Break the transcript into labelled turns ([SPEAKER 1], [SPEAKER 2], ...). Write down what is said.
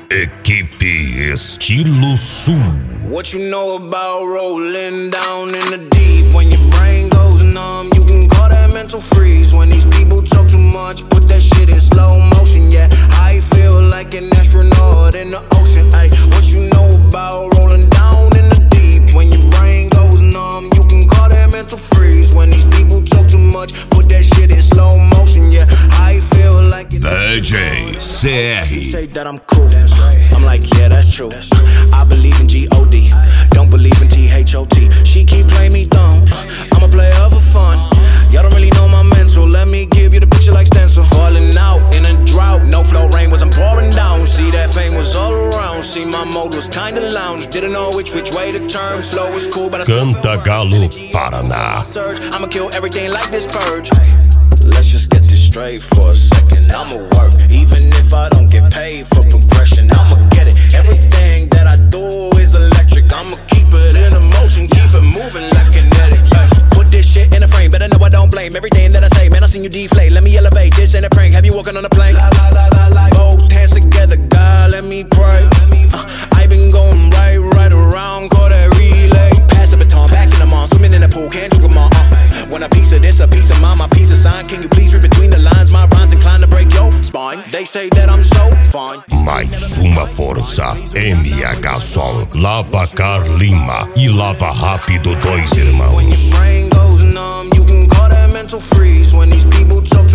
[SPEAKER 1] Equipe Estilo Sul.
[SPEAKER 2] What you know about rolling down in the deep? When your brain goes numb, you can call that mental freeze. When these people talk too much, put that shit in slow motion. Yeah, I feel like an astronaut in the ocean. Ay, what you know about rolling down in the deep? When your brain goes numb, you can call that mental freeze. When these people talk too much, put that shit in slow motion. Yeah, I feel like an
[SPEAKER 1] DJ CR.
[SPEAKER 2] Say that I'm cool. I'm like, yeah, that's true. I believe in G-O-D, don't believe in T-H-O-T. She keep playing me dumb, I'm a player for fun. Y'all don't really know my mental, let me give you the picture like stencil. Falling out in a drought, no flow rain wasn't pouring down. See, that pain was all around, see my mode was kinda lounge. Didn't know which way to turn, flow was cool but I
[SPEAKER 1] Cantagalo, Paraná.
[SPEAKER 2] I'ma kill everything like this purge. Let's just get this straight for a second. I'ma work, even if I don't get paid for progression. I'ma get it. Everything that I do is electric. I'ma keep it in motion, keep it moving like kinetic. Put this shit in a frame, better know I don't blame everything that I say. Man, I seen you deflate. Let me elevate. This ain't a prank. Have you walking on a plane? Both hands together, God, let me pray. I been going right around, call that relay. Pass the baton, back in the mall, swimming in the pool, can't drink them all. When a piece of this, a piece of mine, my piece of sign. Can you please read between the lines? My rhymes inclined to break your spine. They say that I'm so fine.
[SPEAKER 1] Mais uma força, MH Som, Lavacar Lima e Lava Rápido, dois
[SPEAKER 2] When
[SPEAKER 1] irmãos.
[SPEAKER 2] your brain goes numb, you can call that mental freeze. When these people talk